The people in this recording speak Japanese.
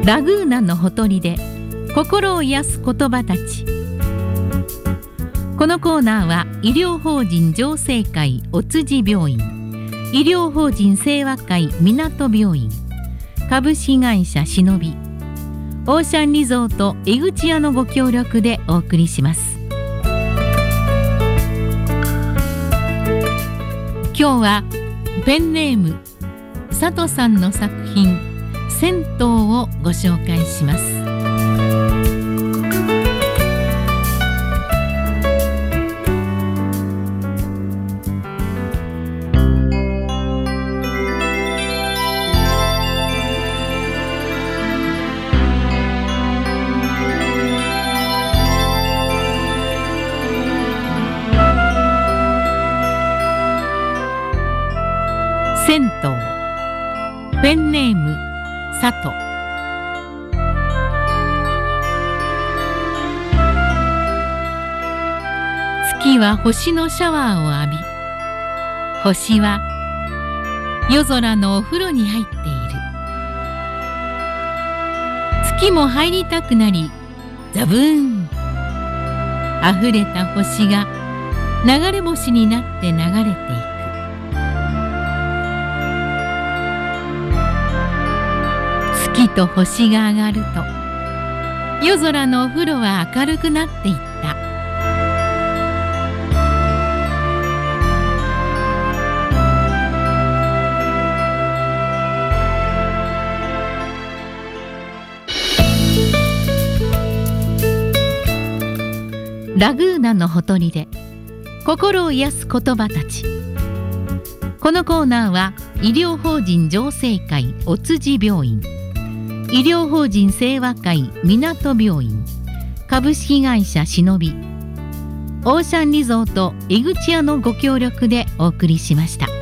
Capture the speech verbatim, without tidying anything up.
ラグーナのほとりで心を癒す言葉たち。このコーナーは医療法人浄世会お辻病院、医療法人清和会港病院、株式会社しのび、オーシャンリゾート江口屋のご協力でお送りします。今日はペンネーム佐藤さんの作品銭湯をご紹介します。銭湯、ペンネーム佐藤。月は星のシャワーを浴び、星は夜空のお風呂に入っている。月も入りたくなり、ザブーン、あふれた星が流れ星になって流れていく。月と星が上がると、夜空のお風呂は明るくなっていった。ラグーナのほとりで心を癒す言葉たち。このコーナーは医療法人浄世会お辻病院、医療法人清和会港病院、株式会社しのび、オーシャンリゾート江口屋のご協力でお送りしました。